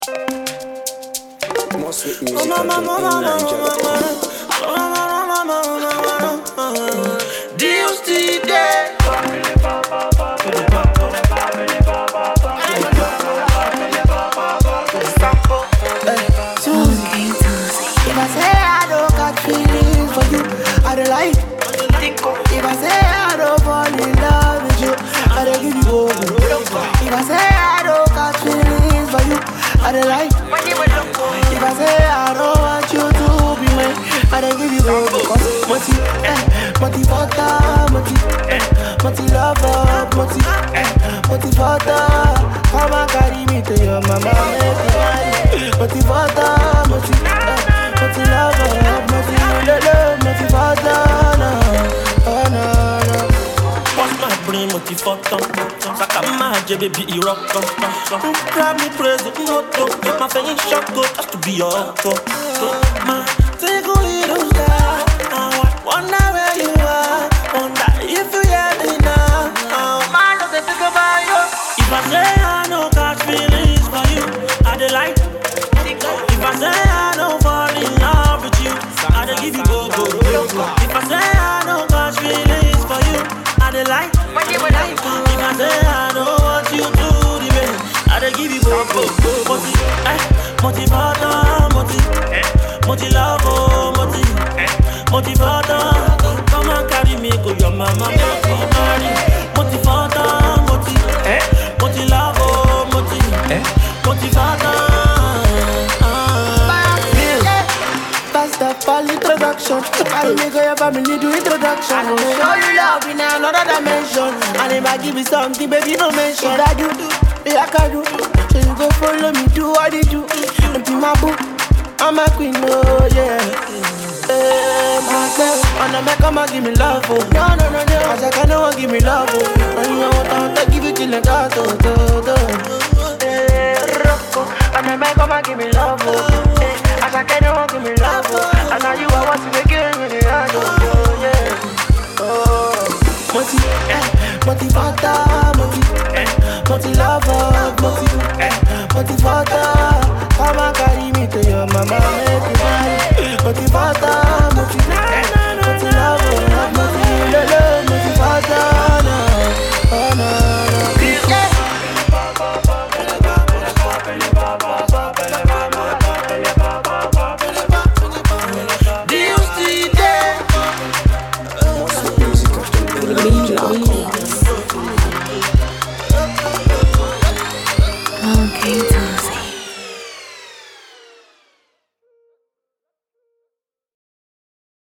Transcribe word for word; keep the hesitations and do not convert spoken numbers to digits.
Most with music again in Nigeria. Deals today. Susie, if I say I don't got feelings for you, I don't like. If I say I don't fall in love with you, I don't give you over. If I say I don't got feelings for you, I don't like. If I say I don't want you to be mine, I don't give you over. Cause moti, eh, moti fata, moti, eh, moti lover, moti, eh, moti fata. Come and carry me to your mama, make me marry. Moti fata, moti, eh, moti lover, moti lolo, moti fata, no, oh no, no. What's my brain motivator? Saka maje baby iroko. Grab me present moto. My face shot go just to be your auto. My take a little style. I wonder where you are. Wonder if you hear me now. Man, don't think about you. If I say I don't catch feelings for you, I dey like. If I say I don't fall in love with you, I dey give you go go. If I say I don't catch feelings for you, I dey like. If I say I don't want you to the way, I dey give you go go go. Moti, eh, moti fata, moti, moti love, oh, moti, moti fata. Come and carry me go your mama make me marry. Moti fata, moti, moti love, oh, moti, moti fata. First of all, introduction. I will make your family do introduction. I will show you love in another dimension. And if I give you something, baby, no mention. I do, like I do. So you go follow me, do what you do. And be my boo, I'm a queen, oh yeah. Hey, my girl, and I make come and give me love, oh. No, no, no, no. I say, can no one give me love, oh. And you want to give you till I got, oh, oh, oh.